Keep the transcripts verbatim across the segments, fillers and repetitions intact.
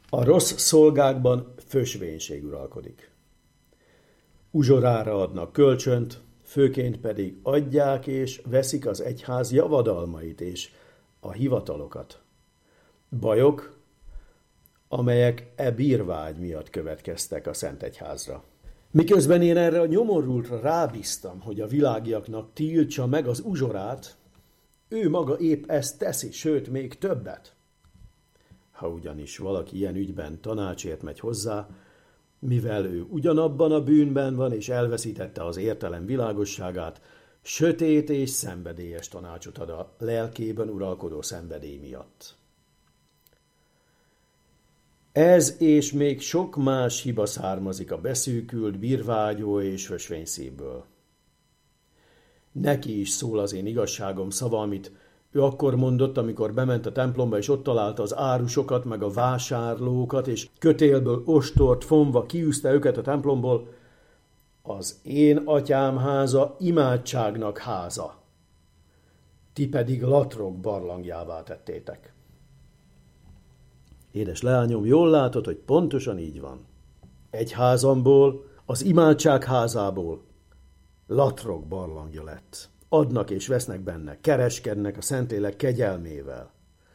A rossz szolgákban fösvénység uralkodik. Uzsorára adnak kölcsönt, főként pedig adják és veszik az egyház javadalmait és a hivatalokat. Bajok, amelyek e bírvágy miatt következtek a Szent Egyházra. Miközben én erre a nyomorultra rábíztam, hogy a világiaknak tiltsa meg az uzsorát, ő maga épp ezt teszi, sőt, még többet. Ha ugyanis valaki ilyen ügyben tanácsért megy hozzá, mivel ő ugyanabban a bűnben van, és elveszítette az értelem világosságát, sötét és szenvedélyes tanácsot ad a lelkében uralkodó szenvedély miatt. Ez és még sok más hiba származik a beszűkült, bírvágyó és fösvényszívből. Neki is szól az én igazságom szava, amit ő akkor mondott, amikor bement a templomba, és ott találta az árusokat, meg a vásárlókat, és kötélből ostort fonva kiűzte őket a templomból. Az én atyám háza imádságnak háza, ti pedig latrok barlangjává tettétek. Édes leányom, jól látod, hogy pontosan így van. Egy házamból, az imádság házából latrok barlangja lett. Adnak és vesznek benne, kereskednek a Szentlélek kegyelmével.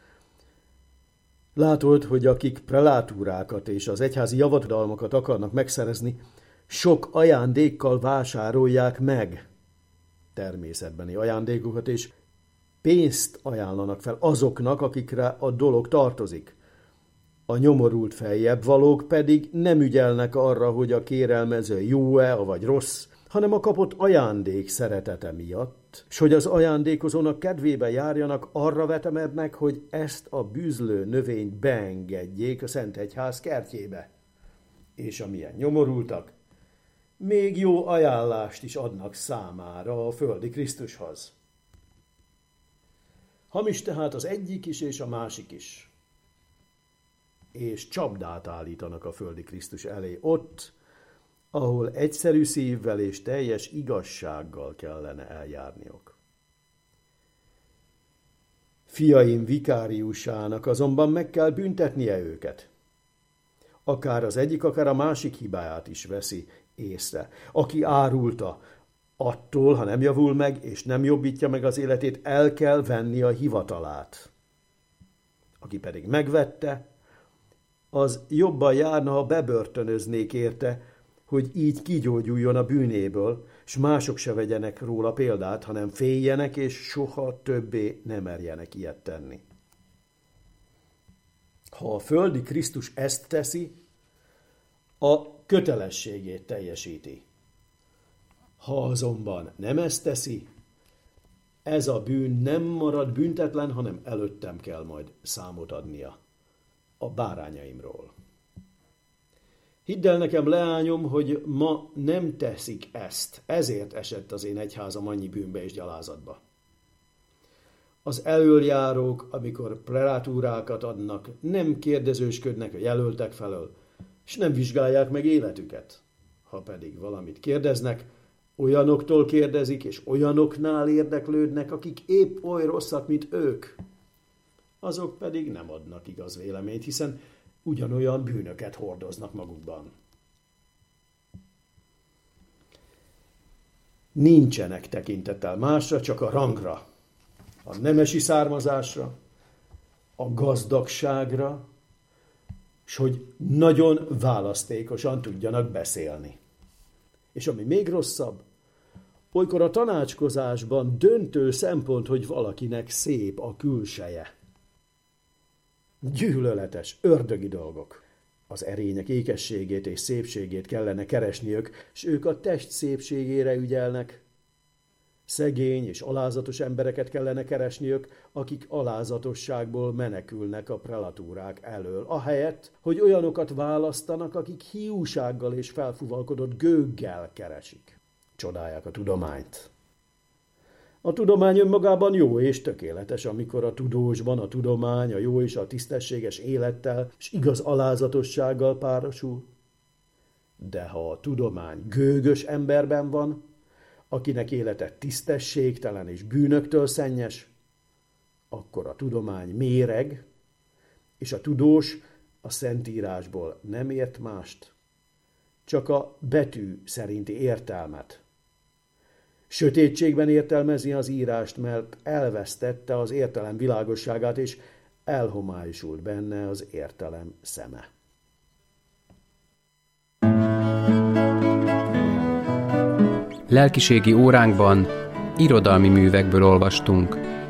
Látod, hogy akik prelátúrákat és az egyházi javadalmakat akarnak megszerezni, sok ajándékkal vásárolják meg természetbeni ajándékokat, és pénzt ajánlanak fel azoknak, akikre a dolog tartozik. A nyomorult feljebb valók pedig nem ügyelnek arra, hogy a kérelmező jó-e, vagy rossz, hanem a kapott ajándék szeretete miatt, s hogy az ajándékozónak kedvébe járjanak, arra vetemednek, hogy ezt a bűzlő növényt beengedjék a Szent Egyház kertjébe. És amilyen nyomorultak, még jó ajánlást is adnak számára a földi Krisztushoz. Hamis tehát az egyik is és a másik is. És csapdát állítanak a földi Krisztus elé ott, ahol egyszerű szívvel és teljes igazsággal kellene eljárniok. Fiaim vikáriusának azonban meg kell büntetnie őket. Akár az egyik, akár a másik hibáját is veszi észre. Aki árulta, attól, ha nem javul meg és nem jobbítja meg az életét, el kell venni a hivatalát. Aki pedig megvette, az jobban járna, ha bebörtönöznék érte, hogy így kigyógyuljon a bűnéből, s mások se vegyenek róla példát, hanem féljenek, és soha többé ne merjenek ilyet tenni. Ha a földi Krisztus ezt teszi, a kötelességét teljesíti. Ha azonban nem ezt teszi, ez a bűn nem marad büntetlen, hanem előttem kell majd számot adnia a bárányaimról. Hidd el nekem, leányom, hogy ma nem teszik ezt, ezért esett az én egyházam annyi bűnbe és gyalázatba. Az elöljárók, amikor prelátúrákat adnak, nem kérdezősködnek a jelöltek felől, és nem vizsgálják meg életüket. Ha pedig valamit kérdeznek, olyanoktól kérdezik, és olyanoknál érdeklődnek, akik épp oly rosszak, mint ők. Azok pedig nem adnak igaz véleményt, hiszen ugyanolyan bűnöket hordoznak magukban. Nincsenek tekintettel másra, csak a rangra, a nemesi származásra, a gazdagságra, s hogy nagyon választékosan tudjanak beszélni. És ami még rosszabb, olykor a tanácskozásban döntő szempont, hogy valakinek szép a külseje. Gyűlöletes, ördögi dolgok. Az erények ékességét és szépségét kellene keresniük, s ők a test szépségére ügyelnek. Szegény és alázatos embereket kellene keresniük, akik alázatosságból menekülnek a prelatúrák elől, ahelyett, hogy olyanokat választanak, akik hiúsággal és felfuvalkodott gőggel keresik. Csodálják a tudományt. A tudomány önmagában jó és tökéletes, amikor a tudósban a tudomány, a jó és a tisztességes élettel és igaz alázatossággal párosul. De ha a tudomány gőgös emberben van, akinek élete tisztességtelen és bűnöktől szennyes, akkor a tudomány méreg, és a tudós a Szentírásból nem ért mást, csak a betű szerinti értelmet. Sötétségben értelmezi az írást, mert elvesztette az értelem világosságát, és elhomályosult benne az értelem szeme. Lelkiségi óránkban irodalmi művekből olvastunk.